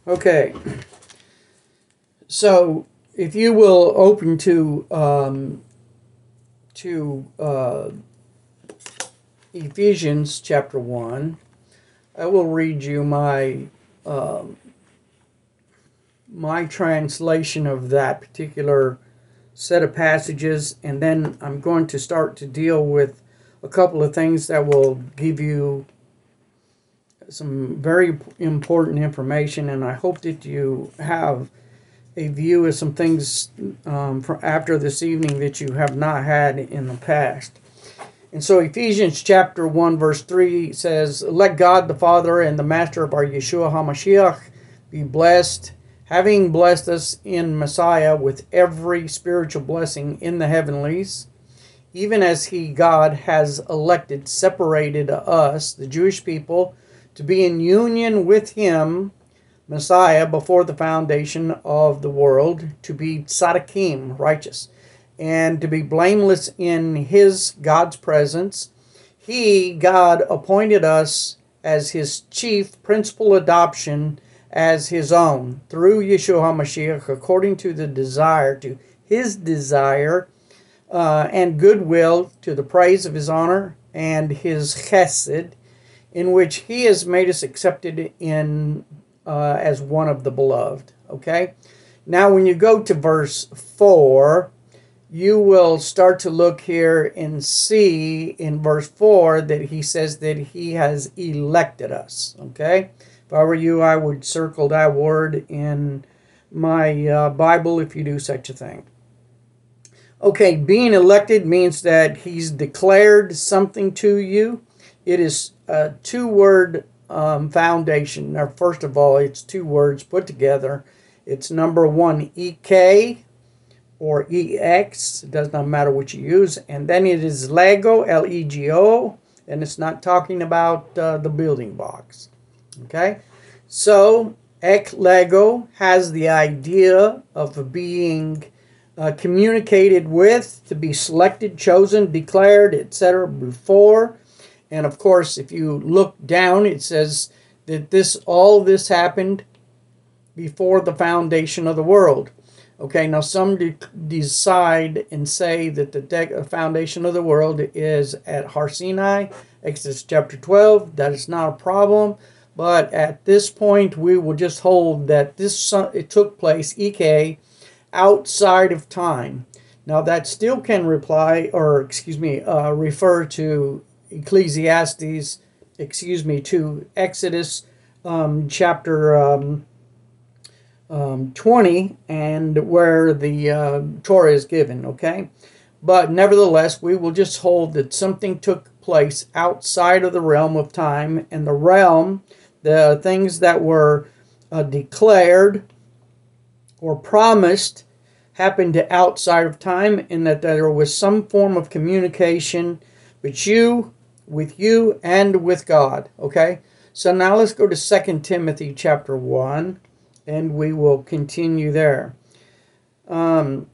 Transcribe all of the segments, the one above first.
Okay, so if you will open to Ephesians chapter 1, I will read you my translation of that particular set of passages, and then I'm going to start to deal with a couple of things that will give you some very important information, and I hope that you have a view of some things from after this evening that you have not had in the past. And so Ephesians chapter 1 verse 3 says, "Let God the Father and the Master of our Yeshua HaMashiach be blessed, having blessed us in Messiah with every spiritual blessing in the heavenlies, even as He, God, has elected, separated us, the Jewish people, to be in union with Him, Messiah, before the foundation of the world, to be tzaddikim, righteous, and to be blameless in His, God's presence. He, God, appointed us as His chief principal adoption as His own, through Yeshua HaMashiach, according to His desire, and goodwill, to the praise of His honor and His chesed, in which He has made us accepted in as one of the beloved." Okay? Now when you go to verse 4, you will start to look here and see in verse 4 that he says that He has elected us. Okay? If I were you, I would circle that word in my Bible if you do such a thing. Okay, being elected means that He's declared something to you. It is a two-word foundation. Now, first of all, it's two words put together. It's number one, EK, or EX. It does not matter what you use. And then it is Lego, L-E-G-O, and it's not talking about the building blocks. Okay? So, ek Lego has the idea of being communicated with, to be selected, chosen, declared, etc. before. And of course, if you look down, it says that all this happened before the foundation of the world. Okay, now some decide and say that the foundation of the world is at Har Sinai, Exodus chapter 12. That is not a problem. But at this point, we will just hold that it took place, EK, outside of time. Now that still can refer to Ecclesiastes, to Exodus chapter 20, and where the Torah is given, okay? But nevertheless, we will just hold that something took place outside of the realm of time, and the things that were declared or promised happened outside of time, and that there was some form of communication with you and with God. Okay? So now let's go to 2 Timothy chapter 1, and we will continue there. In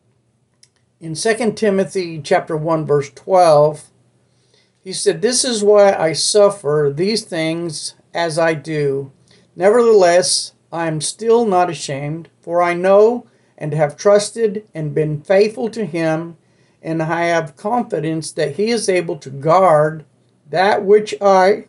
2 Timothy chapter 1, verse 12, he said, "This is why I suffer these things as I do. Nevertheless, I am still not ashamed, for I know and have trusted and been faithful to Him, and I have confidence that He is able to guard that which I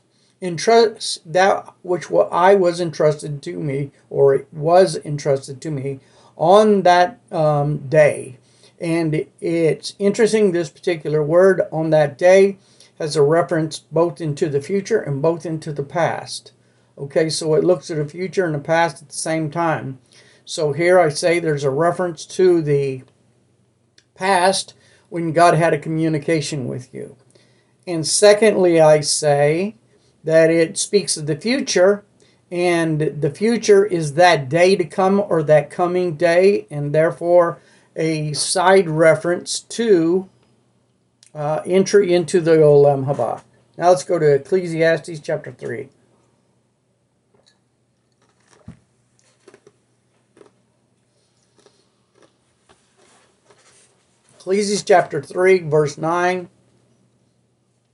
was entrusted to me, or it was entrusted to me on that day." And it's interesting, this particular word, "on that day," has a reference both into the future and both into the past. Okay, so it looks at the future and the past at the same time. So here I say there's a reference to the past when God had a communication with you. And secondly, I say that it speaks of the future, and the future is that day to come, or that coming day, and therefore a side reference to entry into the Olam Haba. Now let's go to Ecclesiastes chapter 3. Ecclesiastes chapter 3, verse 9.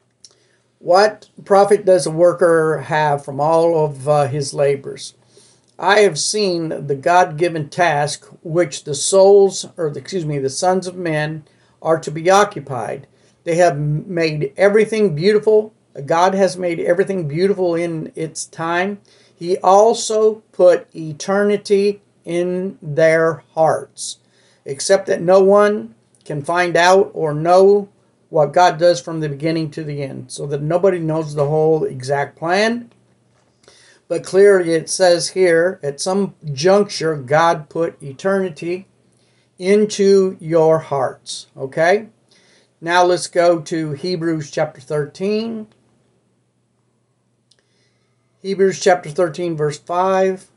"What profit does a worker have from all of his labors? I have seen the God-given task which the souls, or the sons of men, are to be occupied. They have made everything beautiful. God has made everything beautiful in its time. He also put eternity in their hearts, except that no one can find out or know what God does from the beginning to the end, so that nobody knows the whole exact plan. But clearly it says here, at some juncture, God put eternity into your hearts. Okay? Now let's go to Hebrews chapter 13. Hebrews chapter 13, verse 5.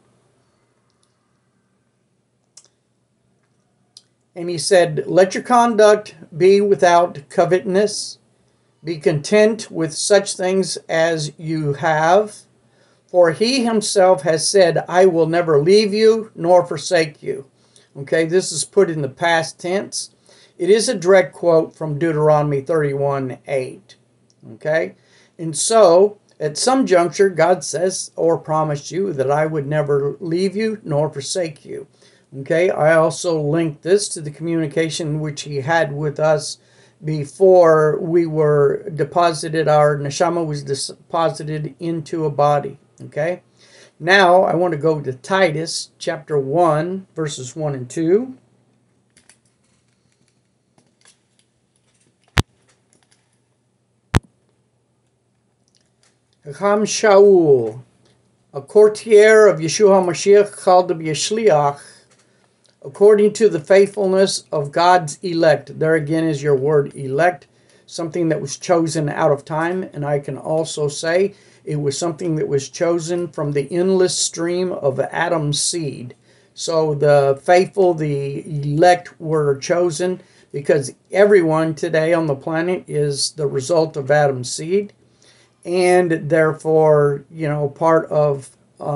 And he said, let your conduct be without covetousness. Be content with such things as you have. For he himself has said, I will never leave you nor forsake you. Okay, this is put in the past tense. It is a direct quote from Deuteronomy 31:8. Okay, and so at some juncture, God says or promised you that I would never leave you nor forsake you. Okay, I also linked this to the communication which he had with us before we were deposited, our neshama was deposited into a body. Okay, now I want to go to Titus chapter 1, verses 1 and 2. Hacham Shaul, a courtier of Yeshua HaMashiach, called to be a shliach, according to the faithfulness of God's elect. There again is your word elect, something that was chosen out of time. And I can also say it was something that was chosen from the endless stream of Adam's seed. So the faithful, the elect were chosen because everyone today on the planet is the result of Adam's seed. And therefore, part of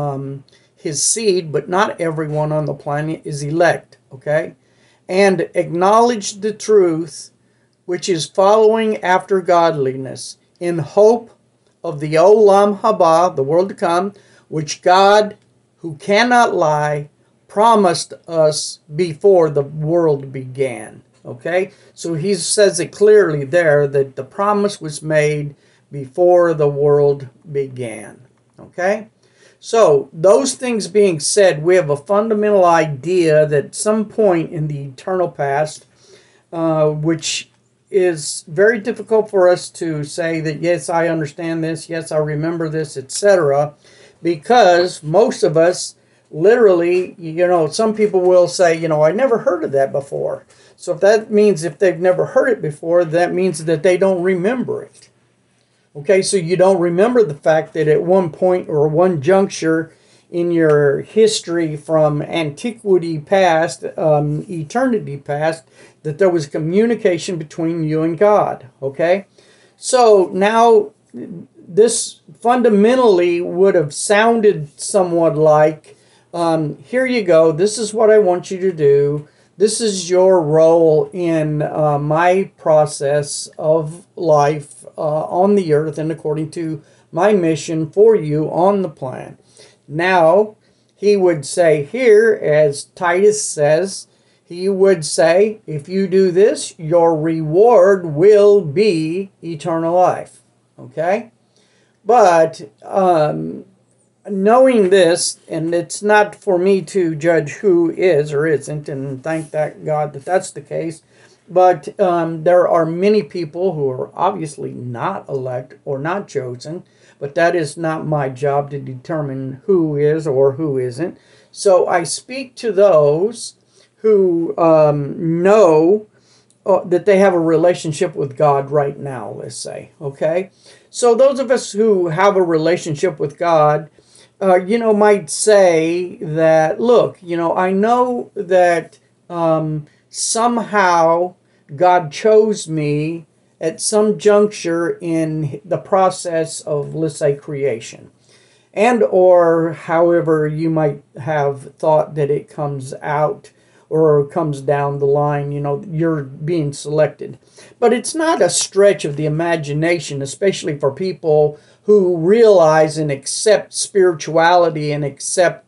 his seed, but not everyone on the planet is elect, okay? And acknowledge the truth, which is following after godliness, in hope of the Olam Haba, the world to come, which God, who cannot lie, promised us before the world began, okay? So he says it clearly there that the promise was made before the world began, okay? So, those things being said, we have a fundamental idea that at some point in the eternal past, which is very difficult for us to say that, yes, I understand this, yes, I remember this, etc., because most of us literally, some people will say, I never heard of that before. So if that means if they've never heard it before, that means that they don't remember it. Okay, so you don't remember the fact that at one point or one juncture in your history from antiquity past, eternity past, that there was communication between you and God. Okay, so now this fundamentally would have sounded somewhat like, here you go, this is what I want you to do. This is your role in my process of life on the earth and according to my mission for you on the planet. Now, he would say here, as Titus says, he would say, if you do this, your reward will be eternal life. Okay? But knowing this, and it's not for me to judge who is or isn't, and thank that God that that's the case, but there are many people who are obviously not elect or not chosen, but that is not my job to determine who is or who isn't. So I speak to those who know that they have a relationship with God right now, let's say, okay? So those of us who have a relationship with God, might say that, look, I know that somehow God chose me at some juncture in the process of, let's say, creation. And or however you might have thought that it comes out or comes down the line, you're being selected. But it's not a stretch of the imagination, especially for people who realize and accept spirituality and accept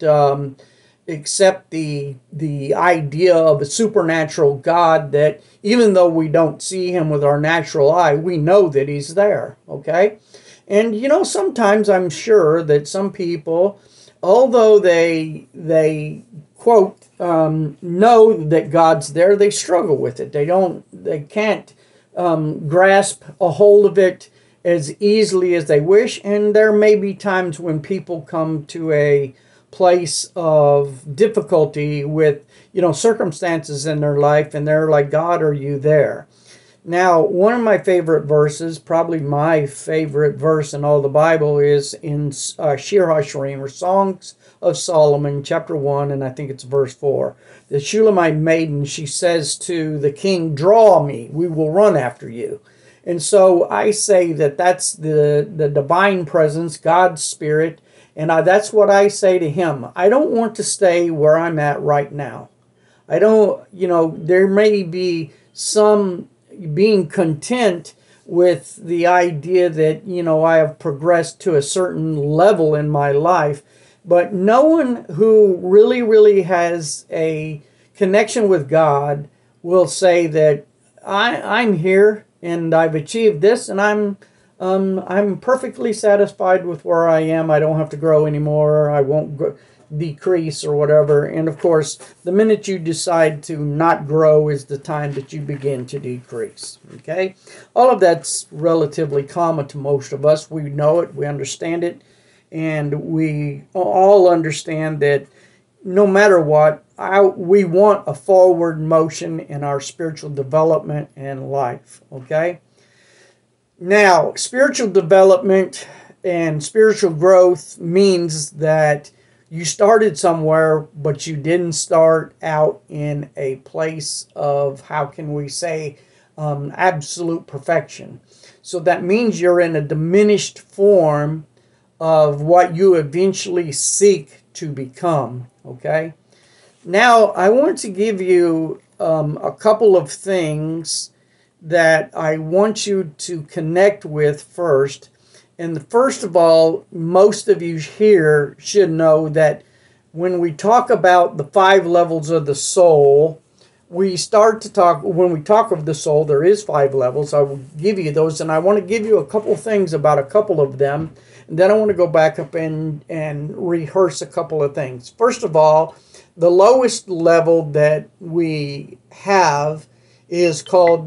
the idea of a supernatural God, that even though we don't see him with our natural eye, we know that he's there, okay? And sometimes I'm sure that some people, although they quote know that God's there, they struggle with it. They can't grasp a hold of it as easily as they wish. And there may be times when people come to a place of difficulty with circumstances in their life, and they're like, God, are you there? Now, one of my favorite verses, probably my favorite verse in all the Bible, is in Shir HaShirim, or Songs of Solomon, chapter 1, and I think it's verse 4. The Shulamite maiden, she says to the king, draw me, we will run after you. And so I say that that's the divine presence, God's Spirit, and that's what I say to him. I don't want to stay where I'm at right now. I don't, there may be some being content with the idea that, I have progressed to a certain level in my life. But no one who really, really has a connection with God will say that I'm here and I've achieved this, and I'm perfectly satisfied with where I am. I don't have to grow anymore. I won't decrease or whatever. And of course, the minute you decide to not grow is the time that you begin to decrease. Okay? All of that's relatively common to most of us. We know it, we understand it, and we all understand that no matter what, we want a forward motion in our spiritual development and life. Okay? Now, spiritual development and spiritual growth means that you started somewhere, but you didn't start out in a place of, how can we say, absolute perfection. So that means you're in a diminished form of what you eventually seek to become, okay? Now, I want to give you a couple of things that I want you to connect with first. And first of all, most of you here should know that when we talk about the 5 levels of the soul, when we talk of the soul, there is 5 levels. I will give you those, and I want to give you a couple things about a couple of them. And then I want to go back up and rehearse a couple of things. First of all, the lowest level that we have is called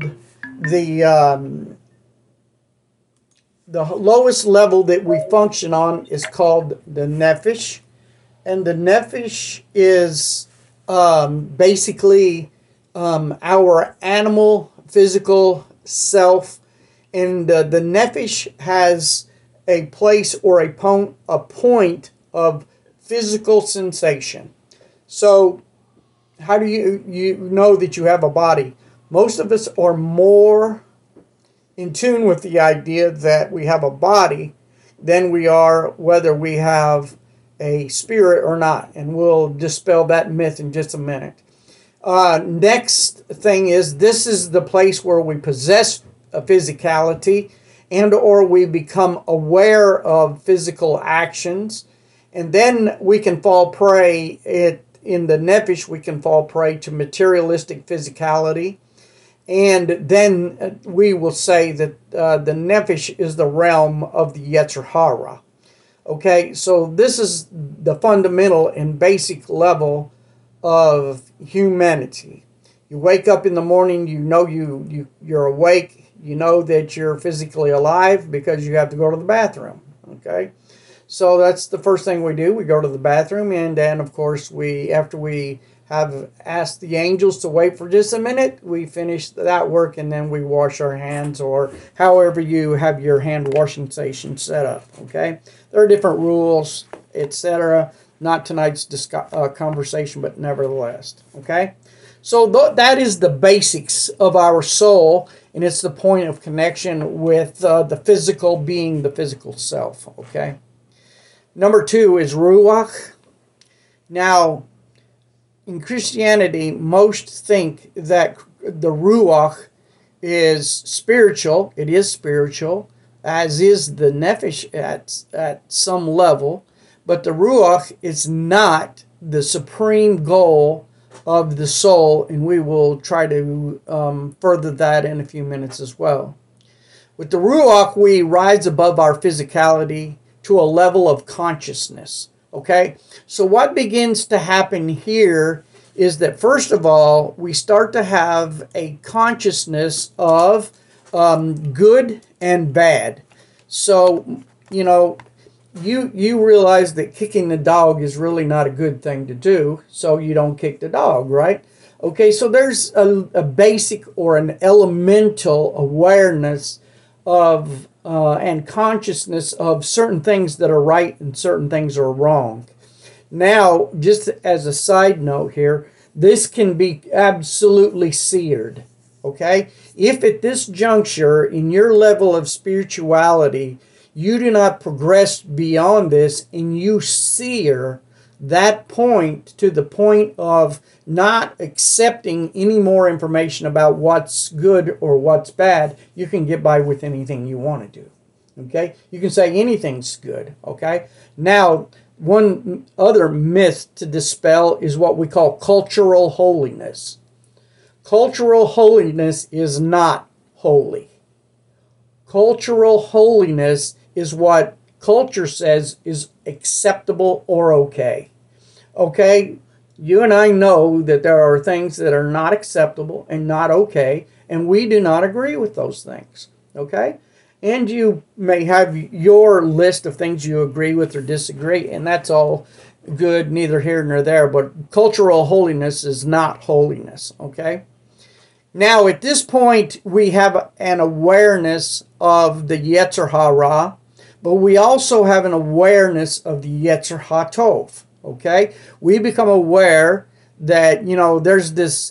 the lowest level that we function on is called the Nephesh. And the Nephesh is basically our animal physical self. And the Nephesh has a place or a point of physical sensation. So how do you know that you have a body? Most of us are more in tune with the idea that we have a body than we are whether we have a spirit or not. And we'll dispel that myth in just a minute. Next thing is, this is the place where we possess a physicality and or we become aware of physical actions. And then we can fall prey, in the Nephesh, we can fall prey to materialistic physicality. And then we will say that the Nephesh is the realm of the Yetzer Hara. Okay, so this is the fundamental and basic level of humanity. You wake up in the morning, you know you're awake, you know that you're physically alive because you have to go to the bathroom. Okay, so that's the first thing we do. We go to the bathroom, and then of course after we have asked the angels to wait for just a minute, we finish that work, and then we wash our hands, or however you have your hand washing station set up. Okay, there are different rules, etc. Not tonight's conversation, but nevertheless. Okay, so that is the basics of our soul, and it's the point of connection with the physical being, the physical self. Okay, number 2 is Ruach. Now, in Christianity, most think that the Ruach is spiritual. It is spiritual, as is the Nefesh at some level. But the Ruach is not the supreme goal of the soul, and we will try to further that in a few minutes as well. With the Ruach, we rise above our physicality to a level of consciousness. Okay? So what begins to happen here is that, first of all, we start to have a consciousness of good and bad. So, you realize that kicking the dog is really not a good thing to do, so you don't kick the dog, right? Okay, so there's a basic or an elemental awareness of and consciousness of certain things that are right and certain things are wrong. Now, just as a side note here, this can be absolutely seared, okay? If at this juncture in your level of spirituality, you do not progress beyond this and you sear that point to the point of not accepting any more information about what's good or what's bad, you can get by with anything you want to do, okay? You can say anything's good, okay? Now, one other myth to dispel is what we call cultural holiness. Cultural holiness is not holy. Cultural holiness is what culture says is acceptable or okay. Okay, you and I know that there are things that are not acceptable and not okay, and we do not agree with those things. Okay? And you may have your list of things you agree with or disagree, and that's all good, neither here nor there. But cultural holiness is not holiness, okay? Now, at this point, we have an awareness of the Yetzer Hara, but we also have an awareness of the Yetzer HaTov, okay? We become aware that, there's this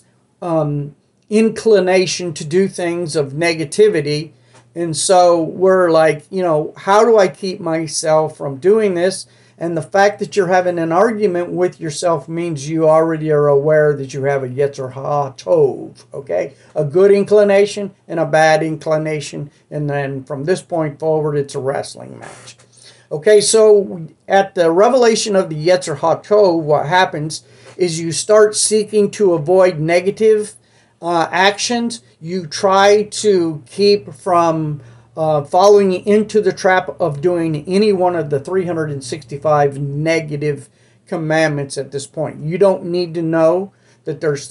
inclination to do things of negativity. And so we're like, how do I keep myself from doing this? And the fact that you're having an argument with yourself means you already are aware that you have a Yetzer HaTov, okay? A good inclination and a bad inclination. And then from this point forward, it's a wrestling match. Okay, so at the revelation of the Yetzer HaTov, what happens is you start seeking to avoid negative actions. You try to keep from falling into the trap of doing any one of the 365 negative commandments at this point. You don't need to know that there's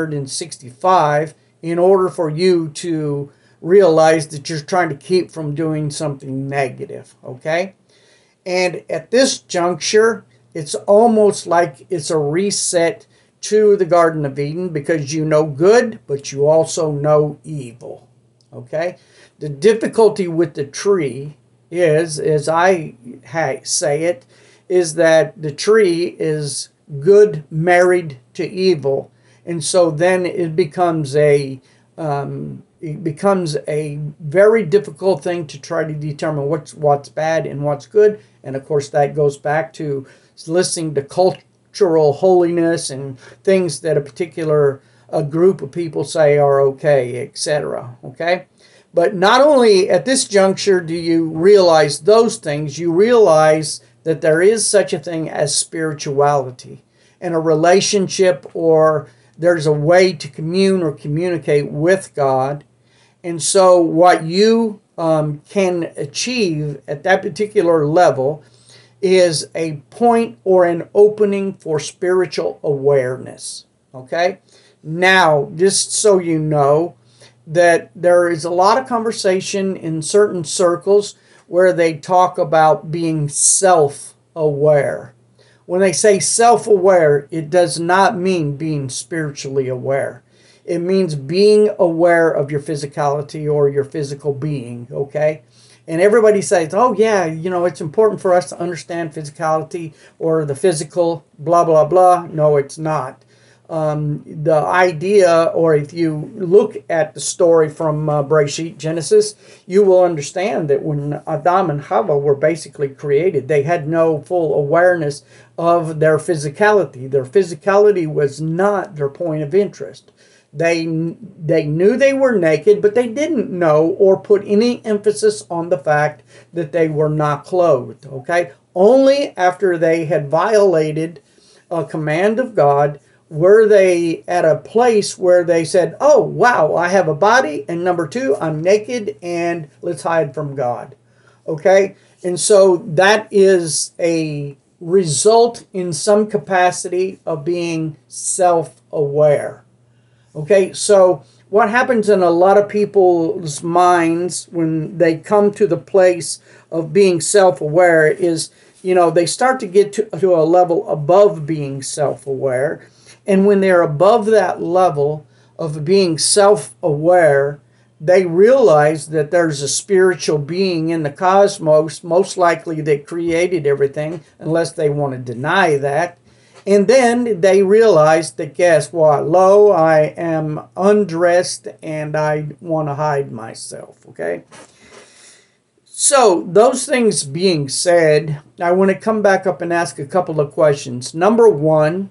365 in order for you to realize that you're trying to keep from doing something negative, okay? And at this juncture, it's almost like it's a reset to the Garden of Eden, because you know good, but you also know evil. Okay? The difficulty with the tree is, as I say it, is that the tree is good married to evil, and so then it becomes a very difficult thing to try to determine what's bad and what's good. And of course, that goes back to listening to cultural holiness and things that a particular group of people say are okay, etc. Okay? But not only at this juncture do you realize those things, you realize that there is such a thing as spirituality and a relationship, or there's a way to commune or communicate with God. And so what you can achieve at that particular level is a point or an opening for spiritual awareness. Okay? Now, just so you know, that there is a lot of conversation in certain circles where they talk about being self-aware. When they say self-aware, it does not mean being spiritually aware. It means being aware of your physicality or your physical being, okay? And everybody says, oh yeah, it's important for us to understand physicality or the physical, blah, blah, blah. No, it's not. The idea, or if you look at the story from Bereshit, Genesis, you will understand that when Adam and Hava were basically created, they had no full awareness of their physicality. Their physicality was not their point of interest. They knew they were naked, but they didn't know or put any emphasis on the fact that they were not clothed. Okay? Only after they had violated a command of God were they at a place where they said, oh, wow, I have a body, and number two, I'm naked, and let's hide from God. Okay? And so that is a result in some capacity of being self-aware. Okay, so what happens in a lot of people's minds when they come to the place of being self-aware is, they start to get to a level above being self-aware. And when they're above that level of being self-aware, they realize that there's a spiritual being in the cosmos, most likely that created everything, unless they want to deny that. And then they realize that, guess what? Lo, I am undressed and I want to hide myself, okay? So, those things being said, I want to come back up and ask a couple of questions. Number one,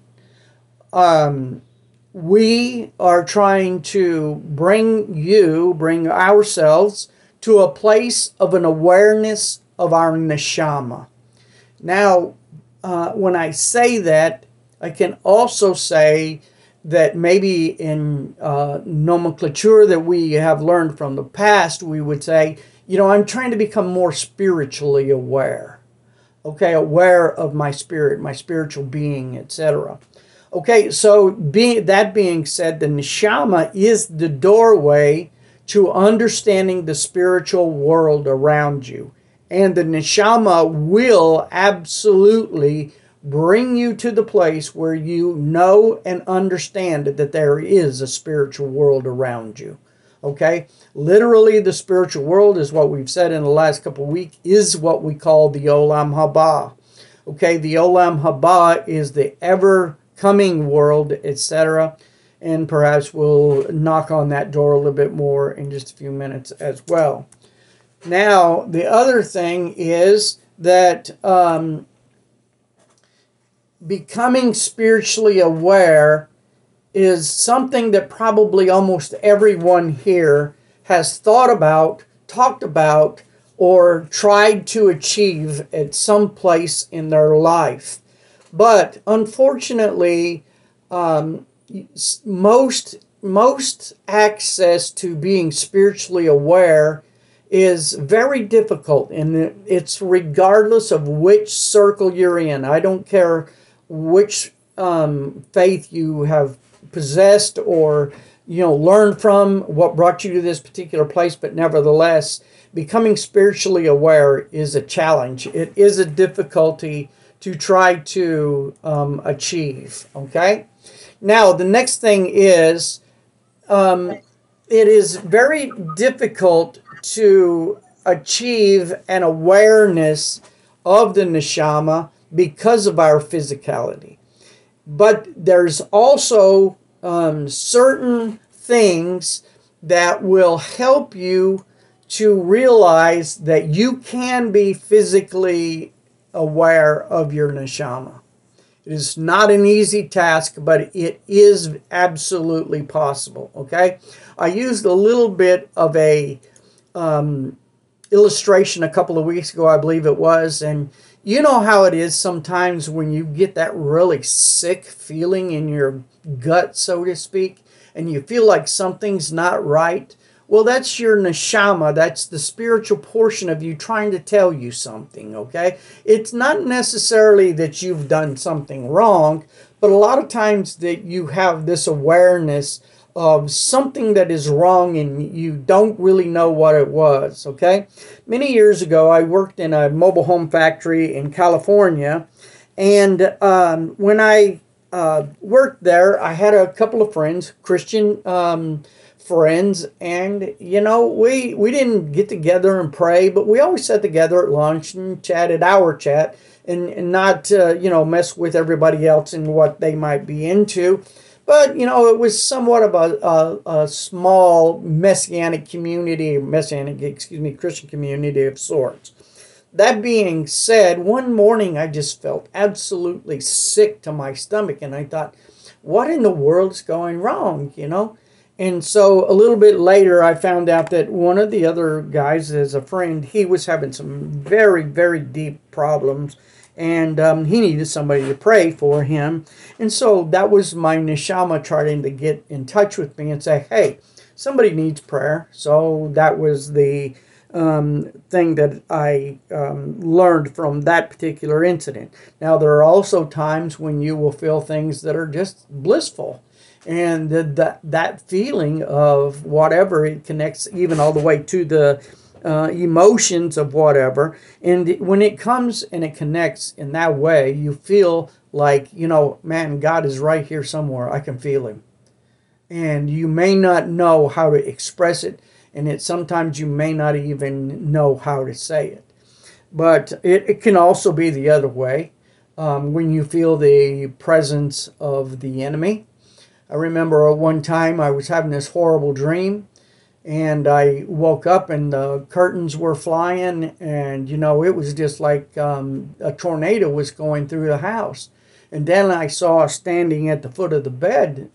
we are trying to bring ourselves to a place of an awareness of our neshama. Now, when I say that, I can also say that maybe in nomenclature that we have learned from the past, we would say, I'm trying to become more spiritually aware. Okay, aware of my spirit, my spiritual being, etc. Okay, so that being said, the neshama is the doorway to understanding the spiritual world around you. And the neshama will absolutely bring you to the place where you know and understand that there is a spiritual world around you. Okay? Literally, the spiritual world is what we've said in the last couple of weeks, is what we call the Olam Haba. Okay, the Olam Haba is the ever-coming world, etc. And perhaps we'll knock on that door a little bit more in just a few minutes as well. Now, the other thing is that becoming spiritually aware is something that probably almost everyone here has thought about, talked about, or tried to achieve at some place in their life. But unfortunately, most access to being spiritually aware is very difficult, and it's regardless of which circle you're in. I don't care which faith you have possessed or learned from, what brought you to this particular place, but nevertheless, becoming spiritually aware is a challenge. It is a difficulty to try to achieve. Okay? Now, the next thing is, it is very difficult to achieve an awareness of the neshama because of our physicality. But there's also certain things that will help you to realize that you can be physically aware of your neshama. It is not an easy task, but it is absolutely possible, okay? I used a little bit of a illustration a couple of weeks ago, I believe it was, and you know how it is sometimes when you get that really sick feeling in your gut, so to speak, and you feel like something's not right. Well, that's your neshama. That's the spiritual portion of you trying to tell you something, okay? It's not necessarily that you've done something wrong, but a lot of times that you have this awareness of something that is wrong and you don't really know what it was, okay? Many years ago, I worked in a mobile home factory in California, and when I worked there, I had a couple of friends, Christian friends, and we didn't get together and pray, but we always sat together at lunch and chatted our chat and not mess with everybody else and what they might be into. But, it was somewhat of a small Christian community of sorts. That being said, one morning I just felt absolutely sick to my stomach, and I thought, what in the world is going wrong? And so a little bit later, I found out that one of the other guys, as a friend, he was having some very, very deep problems, and he needed somebody to pray for him. And so that was my neshama trying to get in touch with me and say, hey, somebody needs prayer. So that was the thing that I learned from that particular incident. Now, there are also times when you will feel things that are just blissful. And that feeling of whatever, it connects even all the way to the emotions of whatever. And when it comes and it connects in that way, you feel like, man, God is right here somewhere. I can feel him. And you may not know how to express it. And sometimes you may not even know how to say it. But it can also be the other way, when you feel the presence of the enemy. I remember one time I was having this horrible dream, and I woke up and the curtains were flying, and it was just like a tornado was going through the house. And then I saw standing at the foot of the bed,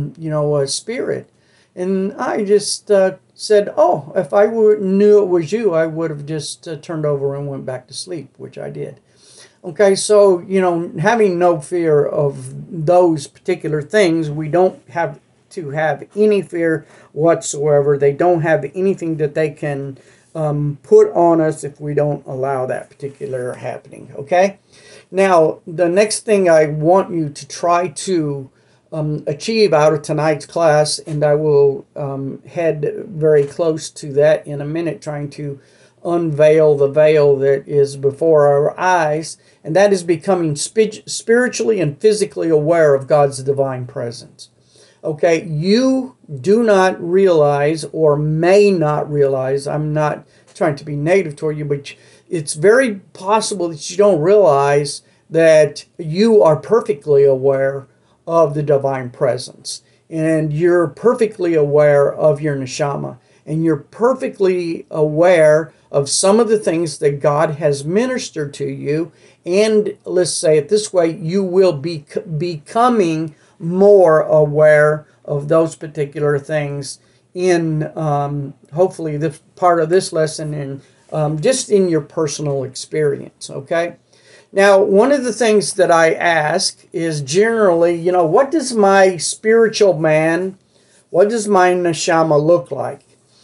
a spirit. And I just said, oh, if I knew it was you, I would have just turned over and went back to sleep, which I did. Okay, so, having no fear of those particular things, we don't have to have any fear whatsoever. They don't have anything that they can put on us if we don't allow that particular happening, okay? Now, the next thing I want you to try to achieve out of tonight's class, and I will head very close to that in a minute, trying to unveil the veil that is before our eyes, and that is becoming spiritually and physically aware of God's divine presence. Okay, you do not realize, or may not realize, I'm not trying to be negative toward you, but it's very possible that you don't realize that you are perfectly aware of the divine presence, and you're perfectly aware of your neshama, and you're perfectly aware of some of the things that God has ministered to you. And let's say it this way, you will be becoming more aware of those particular things in hopefully this part of this lesson, and just in your personal experience, okay? Now, one of the things that I ask is generally, what does my spiritual man, what does my neshama look like?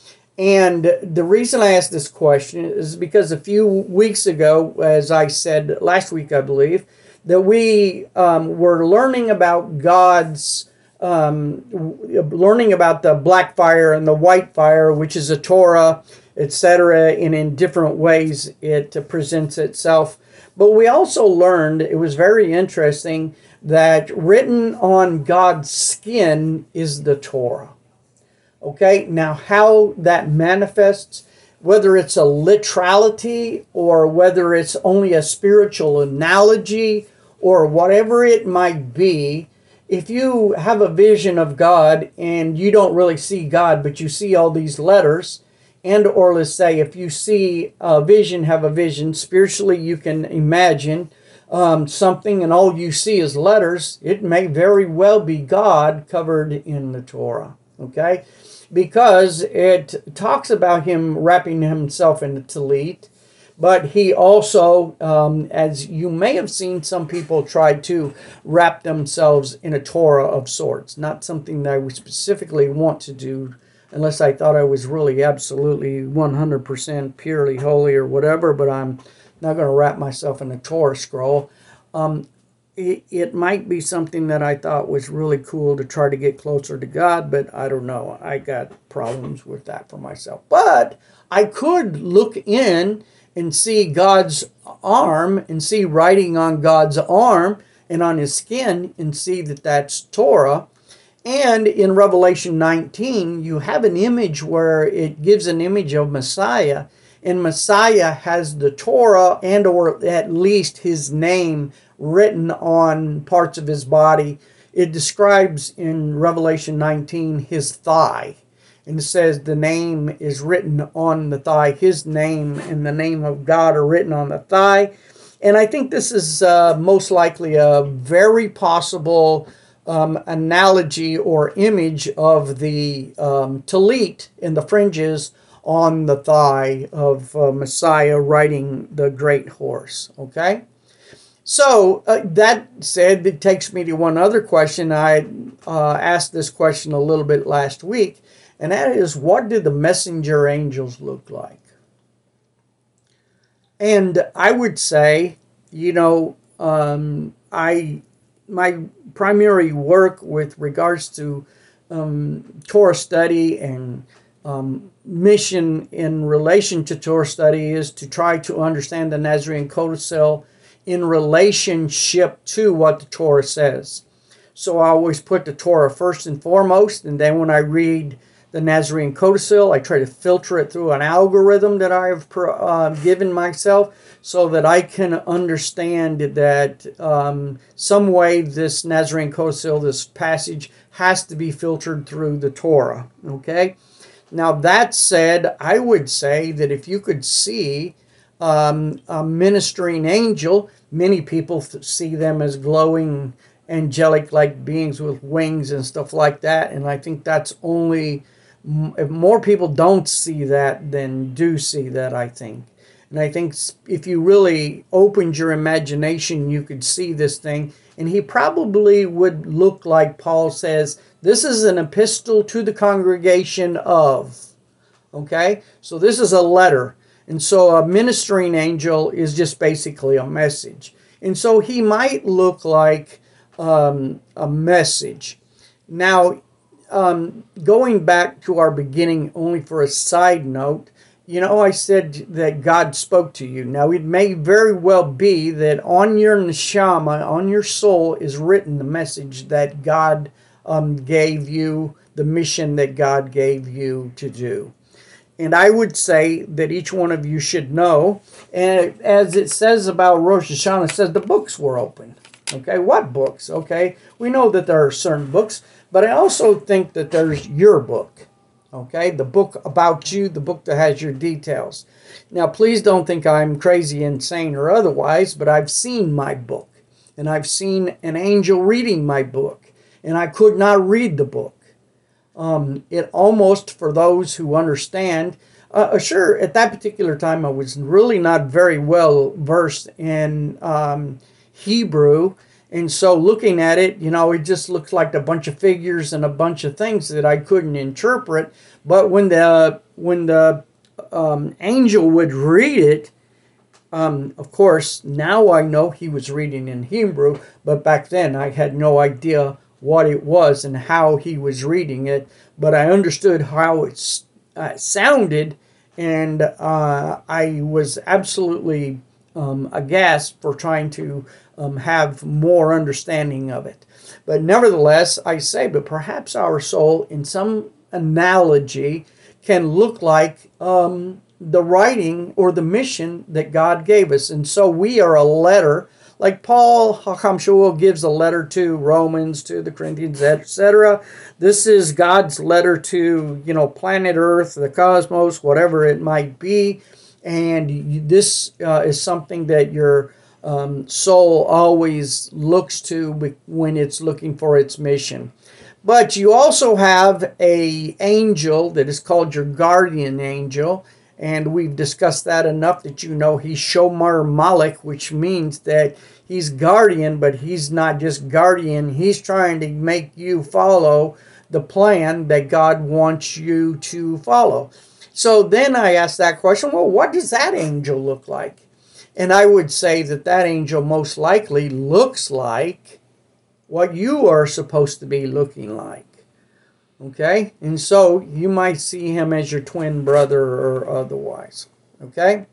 And the reason I ask this question is because a few weeks ago, as I said last week, I believe, that we were learning about God's, learning about the black fire and the white fire, which is a Torah, etc., and in different ways it presents itself. But we also learned, it was very interesting, that written on God's skin is the Torah. Okay, now how that manifests, whether it's a literality or whether it's only a spiritual analogy or whatever it might be, if you have a vision of God and you don't really see God, but you see all these letters, and or let's say if you see a vision, have a vision, spiritually you can imagine something and all you see is letters, it may very well be God covered in the Torah, okay? Because it talks about him wrapping himself in the tallit, but he also, as you may have seen, some people try to wrap themselves in a Torah of sorts. Not something that I would specifically want to do unless I thought I was really absolutely 100% purely holy or whatever, but I'm not going to wrap myself in a Torah scroll. It might be something that I thought was really cool to try to get closer to God, but I don't know. I got problems with that for myself. But I could look in and see God's arm and see writing on God's arm and on his skin and see that that's Torah. And in Revelation 19, you have an image where it gives an image of Messiah, and Messiah has the Torah and or at least his name written on parts of his body, it describes in Revelation 19 his thigh. And it says the name is written on the thigh. His name and the name of God are written on the thigh. And I think this is most likely a very possible analogy or image of the tallit in the fringes on the thigh of Messiah riding the great horse. Okay? So that said, it takes me to one other question. I asked this question a little bit last week, and that is, what do the messenger angels look like? And I would say, my primary work with regards to Torah study and mission in relation to Torah study is to try to understand the Nazarene Codicil in relationship to what the Torah says. So I always put the Torah first and foremost, and then when I read the Nazarene Codicil, I try to filter it through an algorithm that I have given myself so that I can understand that some way this Nazarene Codicil, this passage, has to be filtered through the Torah. Okay? Now that said, I would say that if you could see a ministering angel, many people see them as glowing angelic-like beings with wings and stuff like that, and I think that's only, if more people don't see that than do see that, I think. And I think if you really opened your imagination, you could see this thing, and he probably would look like Paul says, this is an epistle to the congregation of. Okay? So this is a letter. And so a ministering angel is just basically a message. And so he might look like a message. Now, going back to our beginning, only for a side note, I said that God spoke to you. Now, it may very well be that on your neshama, on your soul, is written the message that God gave you, the mission that God gave you to do. And I would say that each one of you should know, and as it says about Rosh Hashanah, it says the books were open. Okay, what books? Okay, we know that there are certain books, but I also think that there's your book. Okay, the book about you, the book that has your details. Now, please don't think I'm crazy, insane, or otherwise, but I've seen my book, and I've seen an angel reading my book, and I could not read the book. It almost, for those who understand, sure, at that particular time I was really not very well versed in Hebrew, and so looking at it, it just looks like a bunch of figures and a bunch of things that I couldn't interpret. But when the angel would read it, of course, now I know he was reading in Hebrew, but back then I had no idea what it was and how he was reading it, but I understood how it sounded, and I was absolutely aghast for trying to have more understanding of it. But nevertheless, I say, but perhaps our soul, in some analogy, can look like the writing or the mission that God gave us. And so we are a letter, like Paul Hakam Shul gives a letter to Romans, to the Corinthians, etc. This is God's letter to, planet Earth, the cosmos, whatever it might be. And this is something that your soul always looks to when it's looking for its mission. But you also have an angel that is called your guardian angel. And we've discussed that enough that he's Shomer Malek, which means that he's guardian, but he's not just guardian. He's trying to make you follow the plan that God wants you to follow. So then I asked that question, well, what does that angel look like? And I would say that angel most likely looks like what you are supposed to be looking like. Okay? And so you might see him as your twin brother or otherwise. Okay?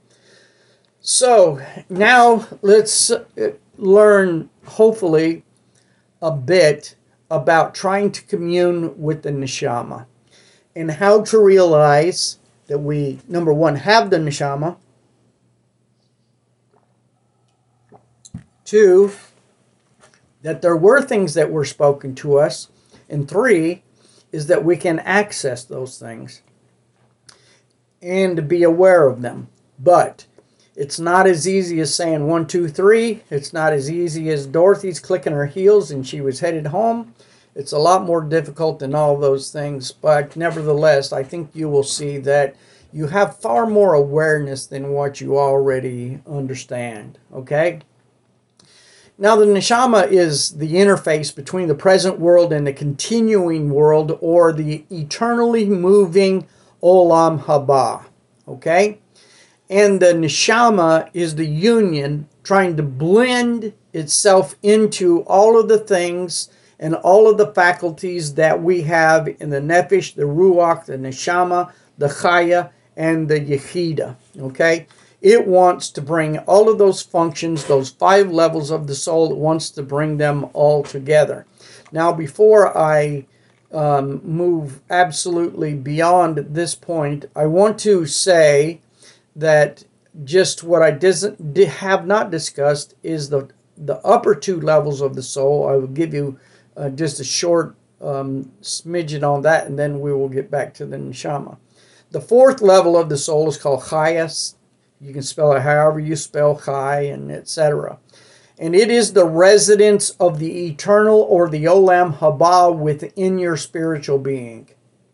So now let's learn, hopefully, a bit about trying to commune with the neshama and how to realize that we, number one, have the neshama. 2, that there were things that were spoken to us, and 3 is that we can access those things and be aware of them. But it's not as easy as saying 1, 2, 3. It's not as easy as Dorothy's clicking her heels and she was headed home. It's a lot more difficult than all those things. But nevertheless, I think you will see that you have far more awareness than what you already understand. Okay? Now, the neshama is the interface between the present world and the continuing world, or the eternally moving olam haba. Okay? And the neshama is the union trying to blend itself into all of the things and all of the faculties that we have in the nefesh, the ruach, the neshama, the chaya, and the yechida. Okay? It wants to bring all of those functions, those 5 levels of the soul, it wants to bring them all together. Now, before I move absolutely beyond this point, I want to say that just what I have not discussed is the upper 2 levels of the soul. I will give you just a short smidgen on that, and then we will get back to the neshama. The 4th level of the soul is called chayas. You can spell it however you spell chai, and etc. And it is the residence of the eternal, or the olam haba, within your spiritual being.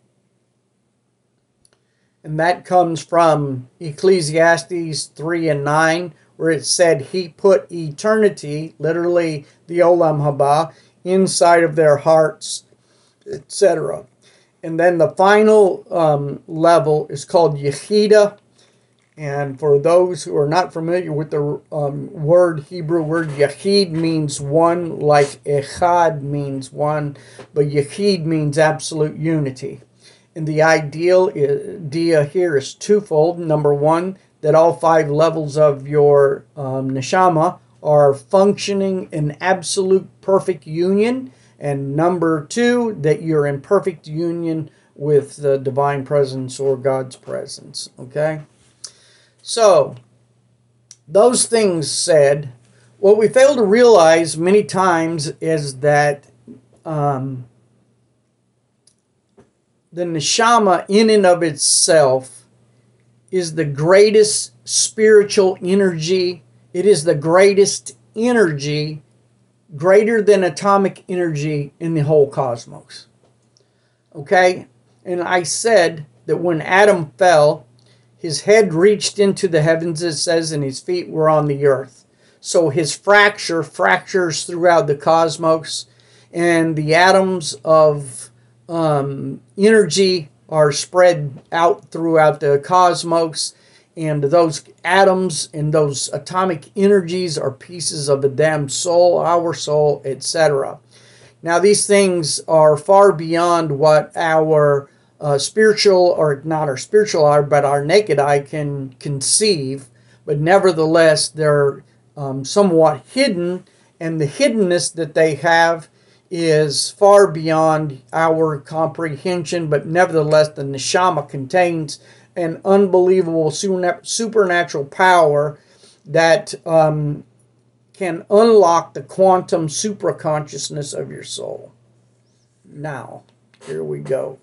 And that comes from Ecclesiastes 3 and 9, where it said he put eternity, literally the olam haba, inside of their hearts, etc. And then the final level is called yechida. And for those who are not familiar with the Hebrew word yachid, means one, like echad means one, but yachid means absolute unity. And the idea here is twofold. Number 1, that all 5 levels of your neshama are functioning in absolute perfect union. And number 2, that you're in perfect union with the divine presence or God's presence. Okay? So, those things said, what we fail to realize many times is that the neshama in and of itself is the greatest spiritual energy. It is the greatest energy, greater than atomic energy in the whole cosmos. Okay? And I said that when Adam fell, his head reached into the heavens, it says, and his feet were on the earth. So his fractures throughout the cosmos, and the atoms of energy are spread out throughout the cosmos, and those atoms and those atomic energies are pieces of the damn soul, our soul, etc. Now, these things are far beyond what our spiritual, or not our spiritual eye, but our naked eye can conceive, but nevertheless they're somewhat hidden, and the hiddenness that they have is far beyond our comprehension, but nevertheless the neshama contains an unbelievable supernatural power that can unlock the quantum supraconsciousness of your soul. Now, here we go.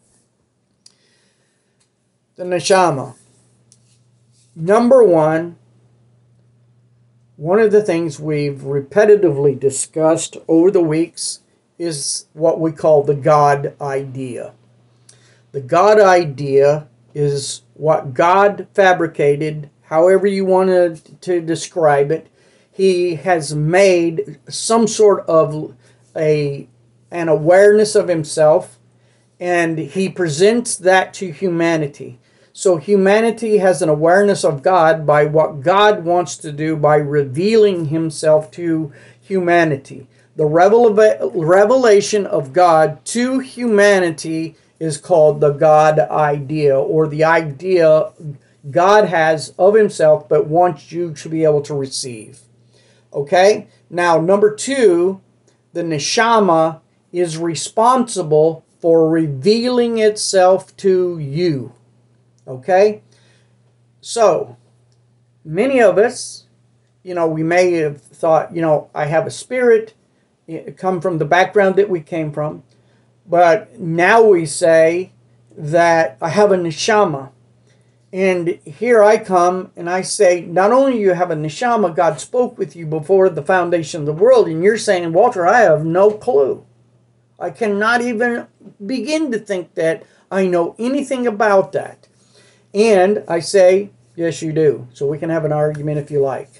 The neshama. Number 1, one of the things we've repetitively discussed over the weeks is what we call the God idea. The God idea is what God fabricated, however you want to describe it. He has made some sort of an awareness of himself, and he presents that to humanity. So humanity has an awareness of God by what God wants to do by revealing himself to humanity. The revelation of God to humanity is called the God idea, or the idea God has of himself but wants you to be able to receive. Okay? Now, number 2, the neshama is responsible for revealing itself to you. Okay? So, many of us, we may have thought, I have a spirit, come from the background that we came from. But now we say that I have a neshama. And here I come and I say, not only do you have a neshama, God spoke with you before the foundation of the world. And you're saying, Walter, I have no clue. I cannot even begin to think that I know anything about that. And I say, yes, you do. So we can have an argument if you like.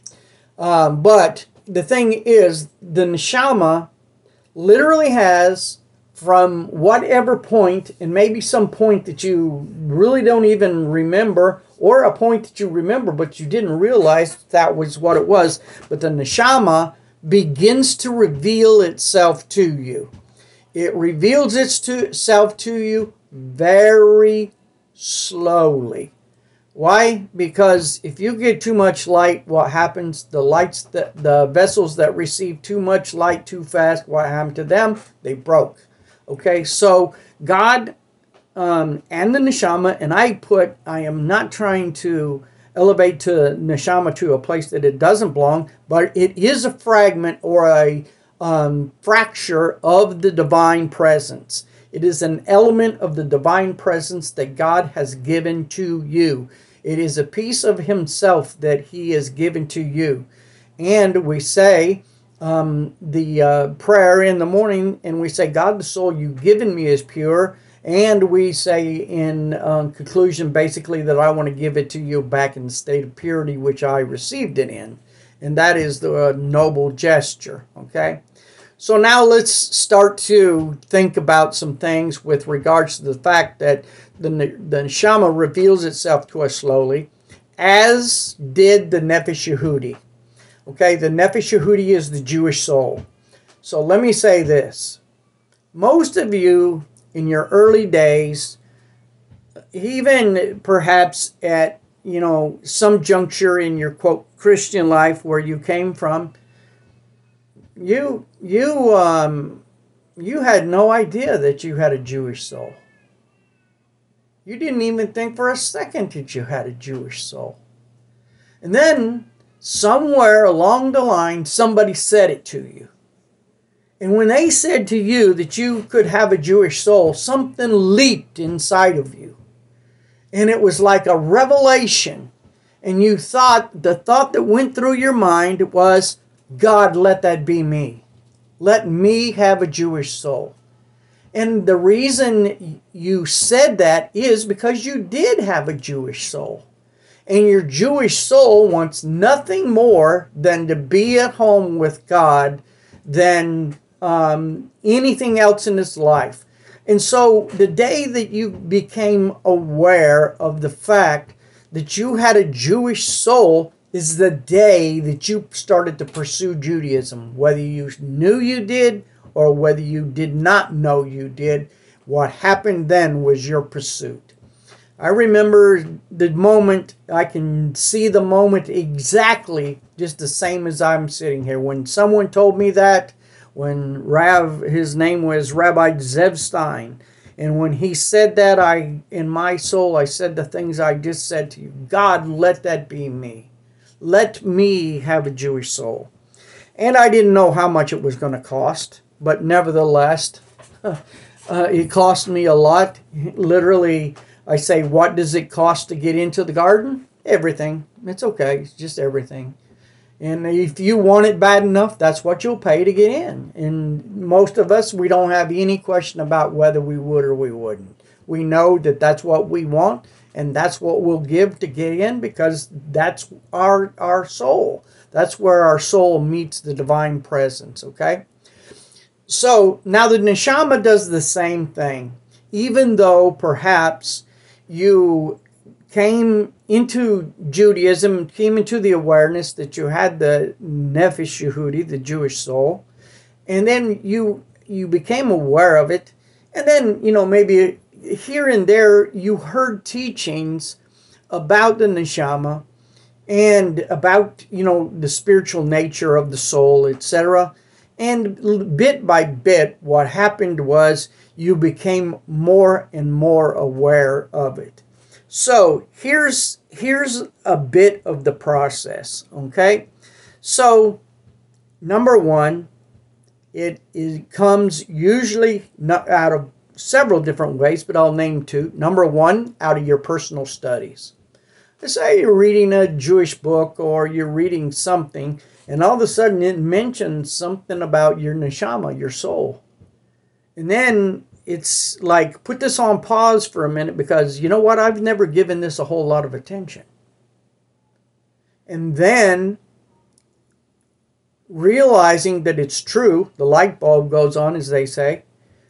But the thing is, the neshama literally has, from whatever point, and maybe some point that you really don't even remember, or a point that you remember but you didn't realize that was what it was, but the neshama begins to reveal itself to you. It reveals itself to you very slowly. Why? Because if you get too much light, what happens? The vessels that receive too much light too fast, what happened to them? They broke. Okay, so God and the neshama, and I am not trying to elevate to neshama to a place that it doesn't belong, but it is a fragment or a fracture of the divine presence. It is an element of the divine presence that God has given to you. It is a piece of himself that he has given to you. And we say the prayer in the morning, and we say, God, the soul you've given me is pure. And we say in conclusion, basically, that I want to give it to you back in the state of purity which I received it in. And that is the noble gesture, okay? So now let's start to think about some things with regards to the fact that the neshama reveals itself to us slowly, as did the Nefesh Yehudi. Okay, the Nefesh Yehudi is the Jewish soul. So let me say this. Most of you in your early days, even perhaps at, some juncture in your, quote, Christian life where you came from, you had no idea that you had a Jewish soul. You didn't even think for a second that you had a Jewish soul. And then somewhere along the line, somebody said it to you. And when they said to you that you could have a Jewish soul, something leaped inside of you. And it was like a revelation. And the thought that went through your mind was, God, let that be me. Let me have a Jewish soul. And the reason you said that is because you did have a Jewish soul. And your Jewish soul wants nothing more than to be at home with God than anything else in this life. And so the day that you became aware of the fact that you had a Jewish soul is the day that you started to pursue Judaism. Whether you knew you did or whether you did not know you did, what happened then was your pursuit. I remember the moment, I can see the moment exactly just the same as I'm sitting here. When someone told me that, when his name was Rabbi Zev Stein, and when he said that, in my soul, I said the things I just said to you. God, let that be me. Let me have a Jewish soul. And I didn't know how much it was going to cost, but nevertheless, it cost me a lot. Literally, I say, what does it cost to get into the garden? Everything. It's okay. It's just everything. And if you want it bad enough, that's what you'll pay to get in. And most of us, we don't have any question about whether we would or we wouldn't. We know that that's what we want, and that's what we'll give to get in, because that's our soul. That's where our soul meets the divine presence, okay? So now the neshama does the same thing. Even though perhaps you came into Judaism, came into the awareness that you had the Nefesh Yehudi, the Jewish soul, and then you became aware of it, and then, maybe here and there you heard teachings about the neshama and about, the spiritual nature of the soul, etc. And bit by bit, what happened was you became more and more aware of it. So here's a bit of the process, okay? So, number one, Comes usually not out of several different ways, but I'll name two. Number one, out of your personal studies. Let's say you're reading a Jewish book or you're reading something, and all of a sudden it mentions something about your neshama, your soul. And then it's like, put this on pause for a minute, because you know what? I've never given this a whole lot of attention. And then realizing that it's true, the light bulb goes on, as they say,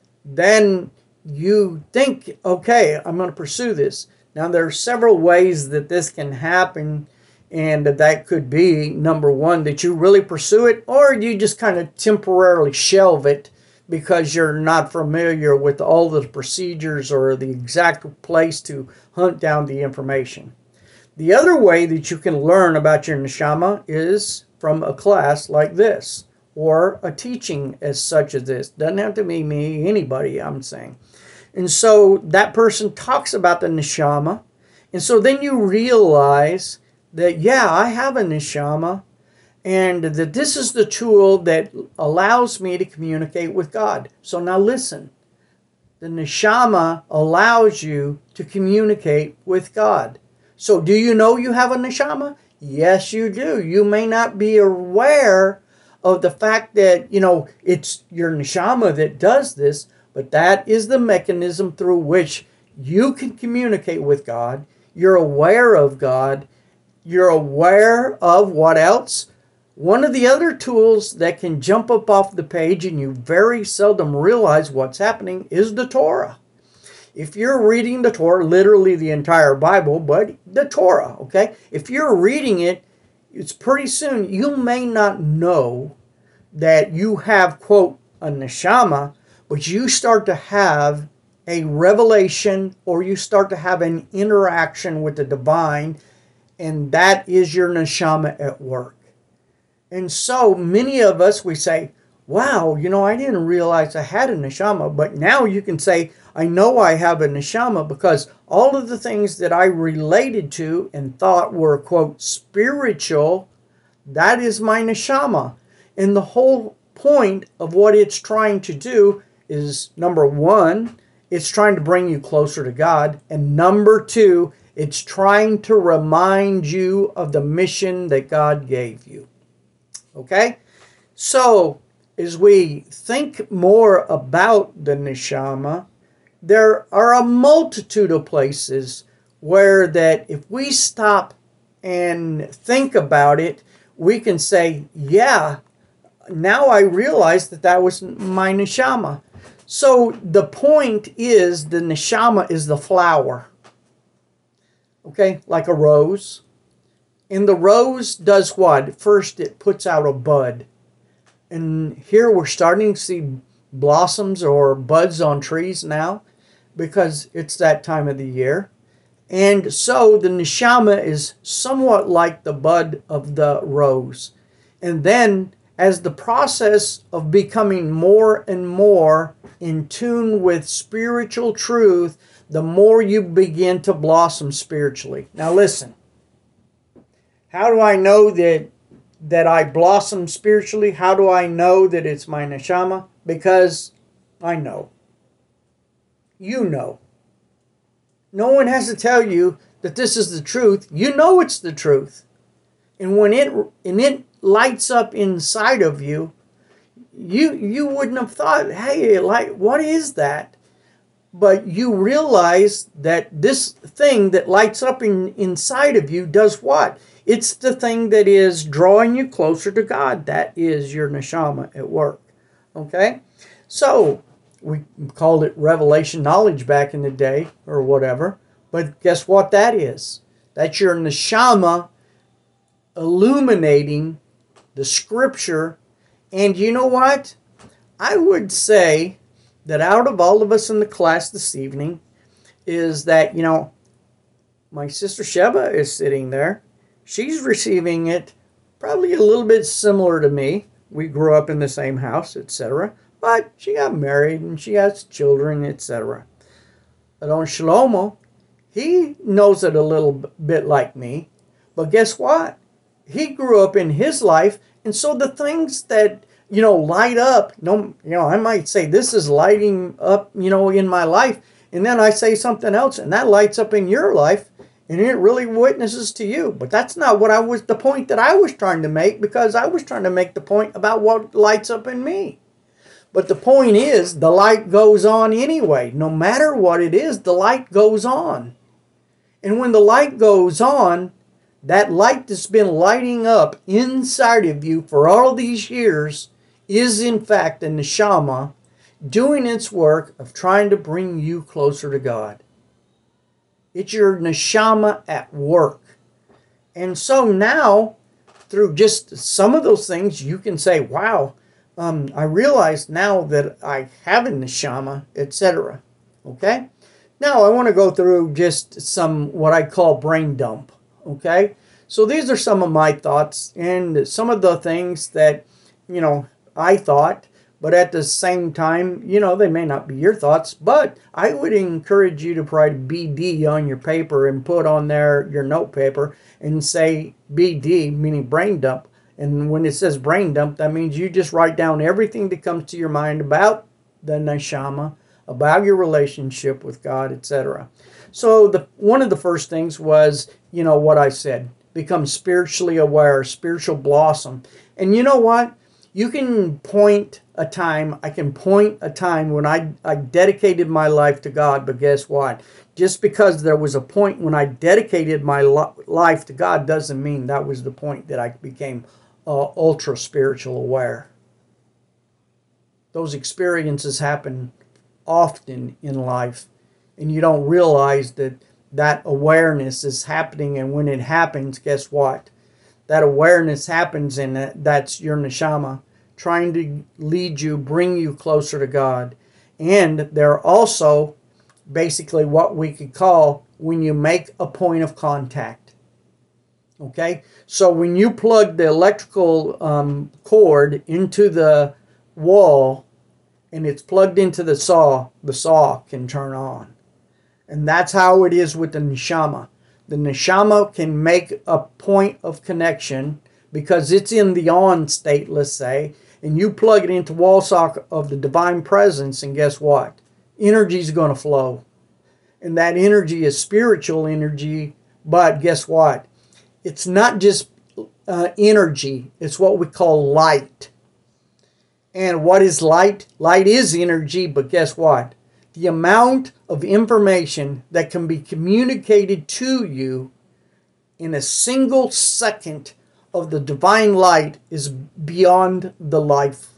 then you think, okay, I'm going to pursue this. Now, there are several ways that this can happen, and that could be, number one, that you really pursue it, or you just kind of temporarily shelve it because you're not familiar with all the procedures or the exact place to hunt down the information. The other way that you can learn about your neshama is from a class like this, or a teaching as such as this. Doesn't have to be me, anybody, I'm saying. And so that person talks about the neshama, and so then you realize that, yeah, I have a neshama, and that this is the tool that allows me to communicate with God. So now listen, the neshama allows you to communicate with God. So do you know you have a neshama? Yes, you do. You may not be aware of the fact that, it's your neshama that does this, but that is the mechanism through which you can communicate with God. You're aware of God. You're aware of what else? One of the other tools that can jump up off the page and you very seldom realize what's happening is the Torah. If you're reading the Torah, literally the entire Bible, but the Torah, okay? If you're reading it, it's pretty soon you may not know that you have, quote, a neshama, but you start to have a revelation, or you start to have an interaction with the divine, and that is your neshama at work. And so many of us, we say, wow, I didn't realize I had a neshama, but now you can say, I know I have a neshama because all of the things that I related to and thought were, quote, spiritual, that is my neshama. And the whole point of what it's trying to do is, number one, it's trying to bring you closer to God. And number two, it's trying to remind you of the mission that God gave you. Okay? So, as we think more about the neshama, there are a multitude of places where that if we stop and think about it, we can say, yeah, now I realize that was my neshama. So the point is, the neshama is the flower. Okay, like a rose. And the rose does what? First, it puts out a bud. And here we're starting to see blossoms or buds on trees now, because it's that time of the year. And so the neshama is somewhat like the bud of the rose. And then, as the process of becoming more and more in tune with spiritual truth, the more you begin to blossom spiritually. Now listen, how do I know that I blossom spiritually? How do I know that it's my neshama? Because I know. You know. No one has to tell you that this is the truth. You know it's the truth. And when it lights up inside of you, you wouldn't have thought, hey, like, what is that? But you realize that this thing that lights up inside of you does what? It's the thing that is drawing you closer to God. That is your neshama at work. Okay? So, we called it revelation knowledge back in the day, or whatever. But guess what that is? That's your neshama illuminating the scripture. And you know what? I would say that out of all of us in the class this evening, is that, my sister Sheba is sitting there. She's receiving it probably a little bit similar to me. We grew up in the same house, etc. But she got married and she has children, etc. But on Shlomo, he knows it a little bit like me. But guess what? He grew up in his life, and so the things that light up. No, I might say this is lighting up, in my life, and then I say something else, and that lights up in your life, and it really witnesses to you. But that's not the point that I was trying to make, because I was trying to make the point about what lights up in me. But the point is, the light goes on anyway. No matter what it is, the light goes on. And when the light goes on, that light that's been lighting up inside of you for all these years is in fact the neshama doing its work of trying to bring you closer to God. It's your neshama at work. And so now, through just some of those things, you can say, wow, I realize now that I have a neshama, etc. Okay? Now I want to go through just some what I call brain dump. Okay? So these are some of my thoughts and some of the things that, I thought, but at the same time, they may not be your thoughts, but I would encourage you to write BD on your paper and put on there your note paper and say BD, meaning brain dump. And when it says brain dump, that means you just write down everything that comes to your mind about the neshama, about your relationship with God, etc. So one of the first things was, what I said, become spiritually aware, spiritual blossom. And you know what? You can point a time, I can point a time when I dedicated my life to God, but guess what? Just because there was a point when I dedicated my life to God doesn't mean that was the point that I became ultra spiritual aware. Those experiences happen often in life, and you don't realize that awareness is happening. And when it happens, guess what? That awareness happens, and that's your neshama trying to lead you, bring you closer to God. And they're also basically what we could call when you make a point of contact. Okay? So when you plug the electrical cord into the wall and it's plugged into the saw can turn on. And that's how it is with the neshama. The neshama can make a point of connection because it's in the on state, let's say, and you plug it into wall socket of the divine presence, and guess what? Energy is going to flow. And that energy is spiritual energy, but guess what? It's not just energy. It's what we call light. And what is light? Light is energy, but guess what? The amount of information that can be communicated to you in a single second of the divine light is beyond the life.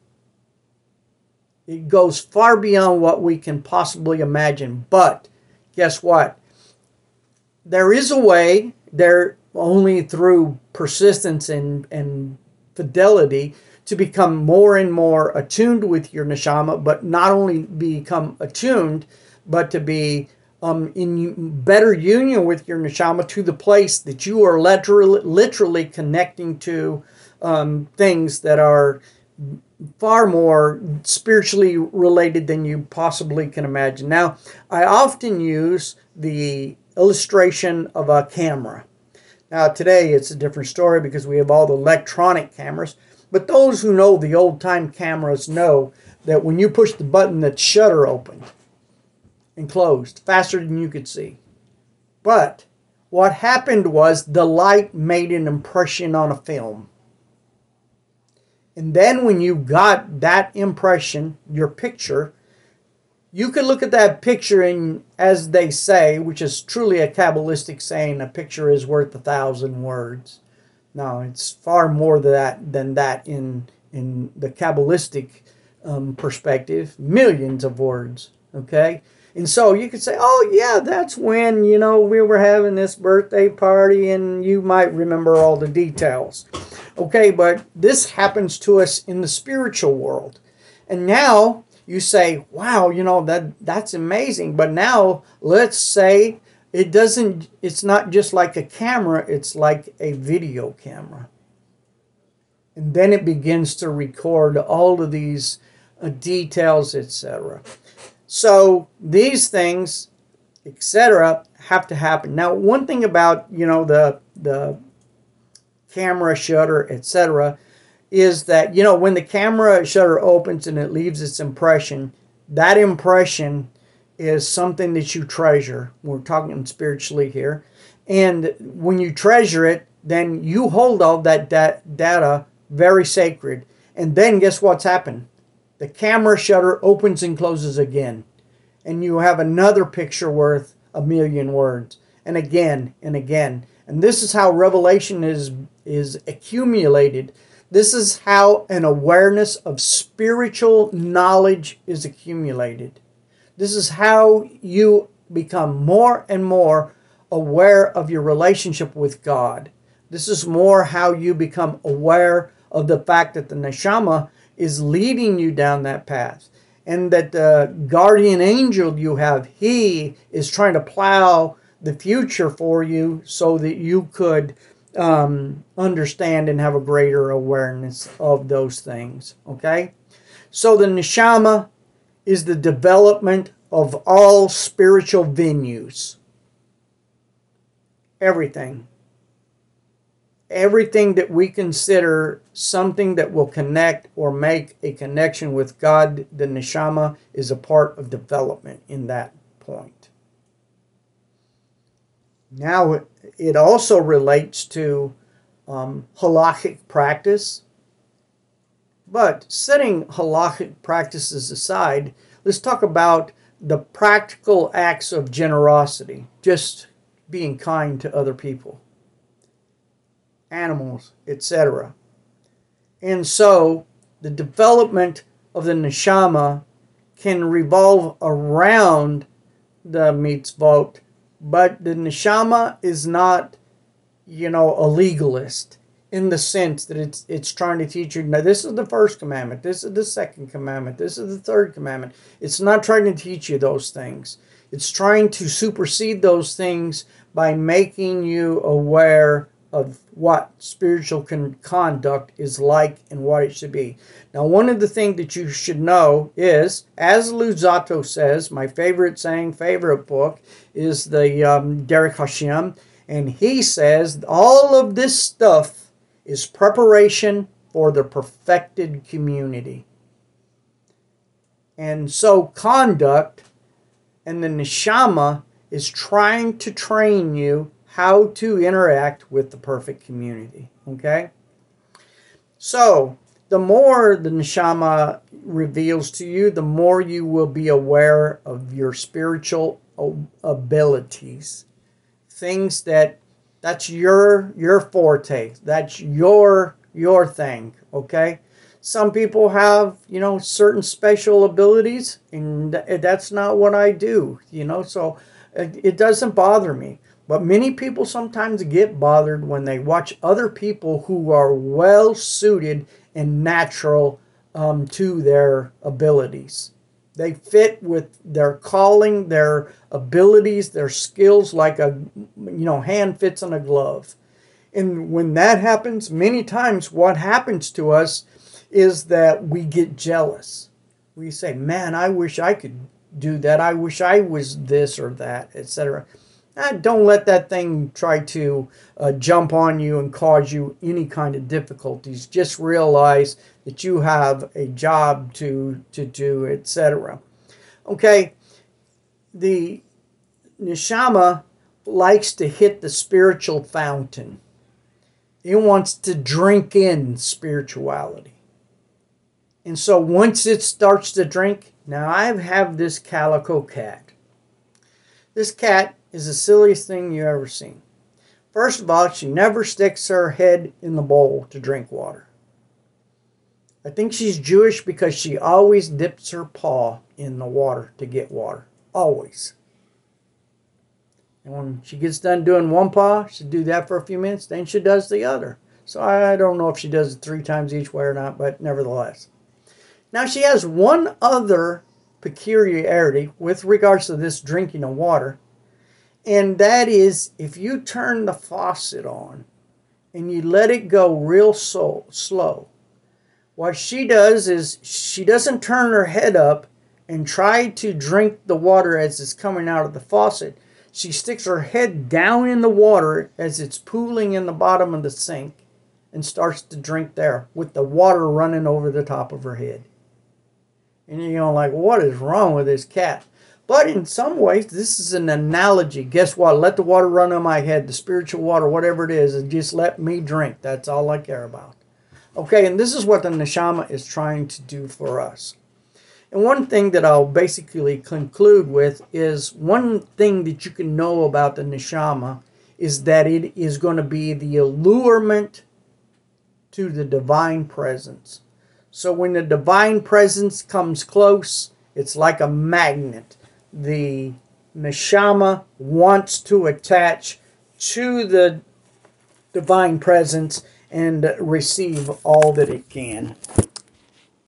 It goes far beyond what we can possibly imagine. But guess what? There is a way, only through persistence and fidelity, to become more and more attuned with your neshama, but not only become attuned, but to be in better union with your neshama to the place that you are literally connecting to things that are far more spiritually related than you possibly can imagine. Now, I often use the illustration of a camera. Now, today it's a different story because we have all the electronic cameras, but those who know the old-time cameras know that when you push the button, that shutter opened and closed faster than you could see. But what happened was the light made an impression on a film. And then when you got that impression, your picture, you could look at that picture and, as they say, which is truly a Kabbalistic saying, a picture is worth 1,000 words. No, it's far more than that in the Kabbalistic perspective. Millions of words, okay? And so you could say, oh, yeah, that's when, we were having this birthday party, and you might remember all the details. Okay, but this happens to us in the spiritual world. And now you say, wow, that's amazing. But now let's say it's not just like a camera, it's like a video camera. And then it begins to record all of these details, etc. So these things, etc., have to happen. Now, one thing about, the camera shutter, etc., is that, when the camera shutter opens and it leaves its impression, that impression is something that you treasure. We're talking spiritually here. And when you treasure it, then you hold all that data very sacred. And then guess what's happened? The camera shutter opens and closes again. And you have another picture worth a million words. And again and again. And this is how revelation is accumulated. This is how an awareness of spiritual knowledge is accumulated. This is how you become more and more aware of your relationship with God. This is more how you become aware of the fact that the neshama is leading you down that path. And that the guardian angel you have, he is trying to plow the future for you so that you could understand and have a greater awareness of those things. Okay? So the neshama is the development of all spiritual venues. Everything. Everything that we consider something that will connect or make a connection with God, the neshama is a part of development in that point. Now, it also relates to halachic practice. But setting halachic practices aside, let's talk about the practical acts of generosity, just being kind to other people, animals, etc. And so the development of the neshama can revolve around the mitzvot, but the neshama is not, a legalist in the sense that it's trying to teach you, now this is the first commandment, this is the second commandment, this is the third commandment. It's not trying to teach you those things. It's trying to supersede those things by making you aware of what spiritual conduct is like and what it should be. Now, one of the things that you should know is, as Luzzatto says, my favorite saying, favorite book, is the Derek Hashem, and he says all of this stuff is preparation for the perfected community. And so conduct and the neshama is trying to train you how to interact with the perfect community. Okay? So, the more the neshama reveals to you, the more you will be aware of your spiritual abilities. Things that's your forte. That's your thing. Okay? Some people have, certain special abilities, and that's not what I do, so it doesn't bother me. But many people sometimes get bothered when they watch other people who are well suited and natural to their abilities. They fit with their calling, their abilities, their skills like a hand fits on a glove. And when that happens, many times what happens to us is that we get jealous. We say, man, I wish I could do that. I wish I was this or that, etc. Don't let that thing try to jump on you and cause you any kind of difficulties. Just realize that you have a job to do, etc. Okay, the neshama likes to hit the spiritual fountain. It wants to drink in spirituality. And so once it starts to drink, now I have this calico cat. This cat is the silliest thing you ever seen. First of all, she never sticks her head in the bowl to drink water. I think she's Jewish because she always dips her paw in the water to get water. Always. And when she gets done doing one paw, she'll do that for a few minutes, then she does the other. So I don't know if she does it 3 times each way or not, but nevertheless. Now she has one other peculiarity with regards to this drinking of water. And that is, if you turn the faucet on and you let it go real slow, what she does is she doesn't turn her head up and try to drink the water as it's coming out of the faucet. She sticks her head down in the water as it's pooling in the bottom of the sink. and starts to drink there with the water running over the top of her head. And you're like, what is wrong with this cat? But in some ways, this is an analogy. Guess what? Let the water run on my head, the spiritual water, whatever it is, and just let me drink. That's all I care about. Okay, and this is what the neshama is trying to do for us. And one thing that I'll basically conclude with is one thing that you can know about the neshama is that it is going to be the allurement to the divine presence. So when the divine presence comes close, it's like a magnet. The neshama wants to attach to the divine presence and receive all that it can.